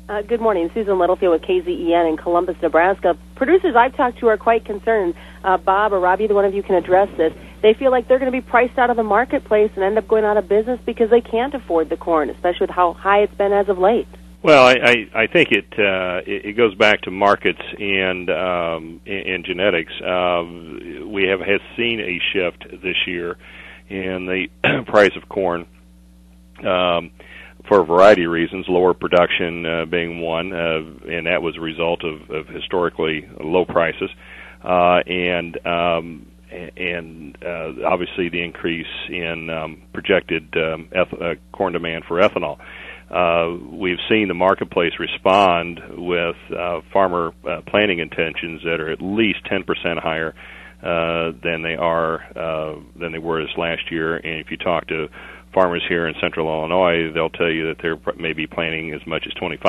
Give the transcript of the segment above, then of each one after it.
Good morning. Susan Littlefield with KZEN in Columbus, Nebraska. Producers I've talked to are quite concerned. Bob or Rob, either one of you can address this. They feel like they're going to be priced out of the marketplace and end up going out of business because they can't afford the corn, especially with how high it's been as of late. Well, I think it goes back to markets and genetics. We have seen a shift this year in the price of corn for a variety of reasons, lower production being one, and that was a result of historically low prices, and obviously the increase in projected corn demand for ethanol. We've seen the marketplace respond with farmer planting intentions that are at least 10% higher than they were this last year. And if you talk to farmers here in Central Illinois, they'll tell you that they're maybe planting as much as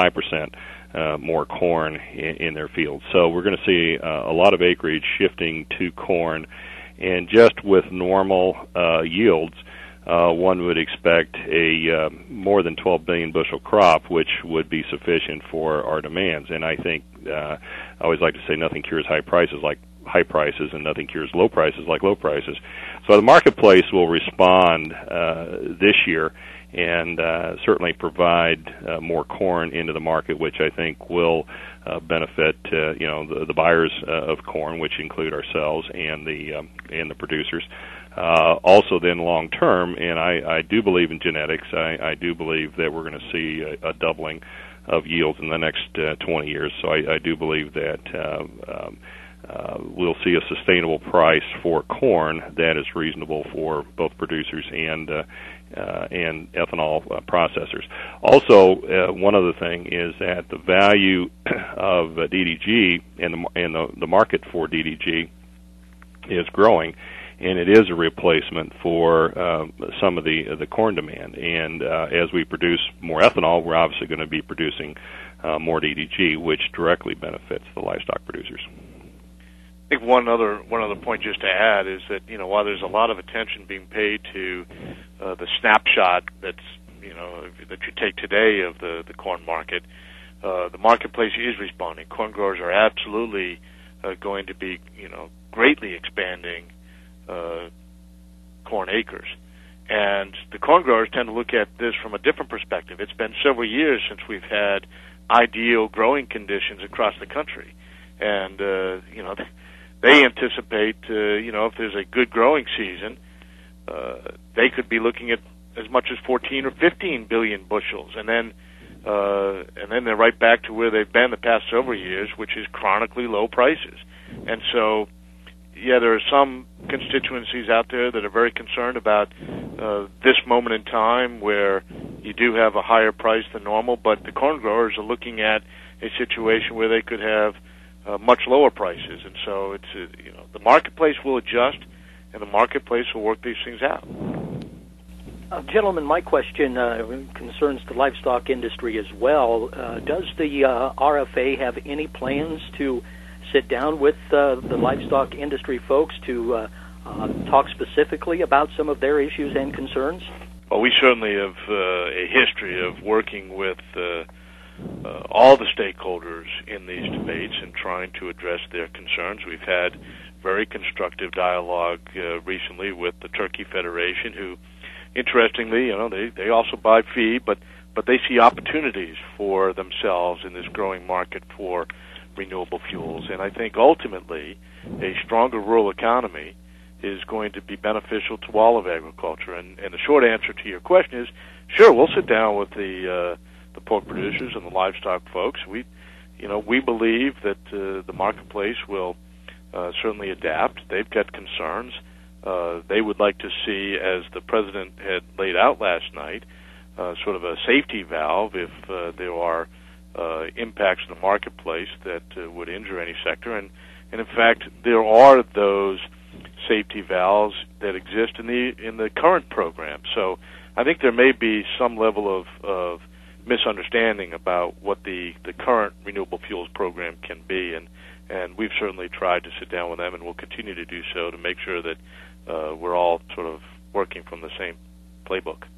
25% more corn in their fields. So we're going to see a lot of acreage shifting to corn, and just with normal yields, one would expect a more than 12 billion bushel crop, which would be sufficient for our demands. And I think I always like to say nothing cures high prices like high prices, and nothing cures low prices like low prices. So the marketplace will respond this year and certainly provide more corn into the market, which I think will benefit the buyers of corn, which include ourselves and the producers. Also then long term, and I do believe in genetics, I do believe that we're going to see a doubling of yields in the next 20 years. So I do believe that we'll see a sustainable price for corn that is reasonable for both producers and ethanol processors. Also, one other thing is that the value of DDG and the market for DDG is growing, and it is a replacement for some of the corn demand. And as we produce more ethanol, we're obviously going to be producing more DDG, which directly benefits the livestock producers. I think one other point just to add is that while there's a lot of attention being paid to the snapshot that you take today of the corn market, the marketplace is responding. Corn growers are absolutely going to be greatly expanding corn acres, and the corn growers tend to look at this from a different perspective. It's been several years since we've had ideal growing conditions across the country, and they anticipate, if there's a good growing season, they could be looking at as much as 14 or 15 billion bushels, and then they're right back to where they've been the past several years, which is chronically low prices. And so, yeah, there are some constituencies out there that are very concerned about this moment in time where you do have a higher price than normal, but the corn growers are looking at a situation where they could have much lower prices, and so it's the marketplace will adjust, and the marketplace will work these things out. Gentlemen, my question concerns the livestock industry as well. Does the RFA have any plans to sit down with the livestock industry folks to talk specifically about some of their issues and concerns? Well, we certainly have a history of working with all the stakeholders in these debates and trying to address their concerns. We've had very constructive dialogue recently with the Turkey Federation, who, interestingly, they also buy feed, but they see opportunities for themselves in this growing market for renewable fuels. And I think ultimately a stronger rural economy is going to be beneficial to all of agriculture. And the short answer to your question is, sure, we'll sit down with the pork producers and the livestock folks. We believe that the marketplace will certainly adapt. They've got concerns. They would like to see, as the president had laid out last night, sort of a safety valve if there are impacts in the marketplace that would injure any sector. And in fact, there are those safety valves that exist in the current program. So I think there may be some level of misunderstanding about what the current renewable fuels program can be, and we've certainly tried to sit down with them, and we'll continue to do so to make sure that we're all sort of working from the same playbook.